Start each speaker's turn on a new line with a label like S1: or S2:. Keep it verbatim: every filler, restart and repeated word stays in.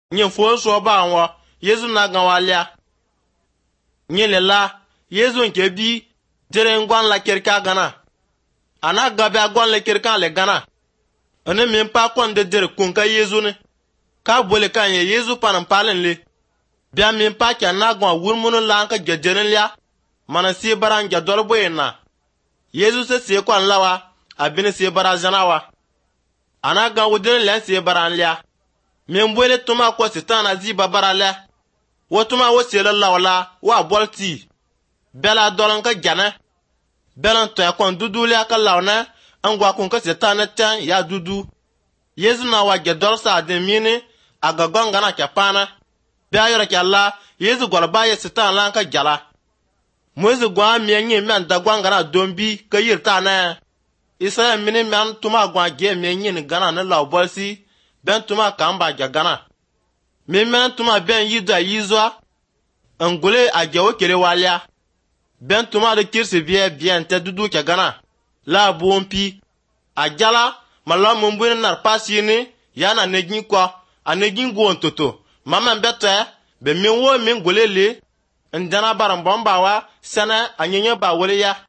S1: Nyin fo so ba wa Yesu na gan walia. Nyin le la Yesu nke bi jere ngwan la kirka gana. Ana gabe agwan le kirka le gana. Ane min pa kon de jere kun ka Yesu ne. Ka bole kan ye Yesu panan palen le. Bia min pa kya na gwan wurmunu la ka jejeren lia. Mana si baran ja dolbo na. Yesu se se kwan lawa abine si bara janawa. Ana gan wudin len si baran lia. Min bole tuma ko sitana zi babara lia. Wotuma wo se la lawla wa bolti. Bela dolan ka jana. Belan to yakon dudu lia ka lawna angwa kun ka sitana tan ya dudu. Yesu na wa gedol sa de mini aga gongana kya pana. Bia yora kya la Yesu golba ye sitana lan ka jala. Mwezi gwa mienyi men da gwangana dombi ka yirta na. Israel mini men tuma gwa ge mienyi ni gana na law bolsi ben tuma kamba ja gana. Mi men tuma ben yida yizwa ngule a jawo kere walia. Ben tuma de kirsi vie bien te dudu ke gana. La buompi a jala mala mumbuni nar pasini yana negin kwa a negin gwo ntoto. Mama mbete be mi wo mi ngule li ndana baran bomba wa sana anyenye ba wole ya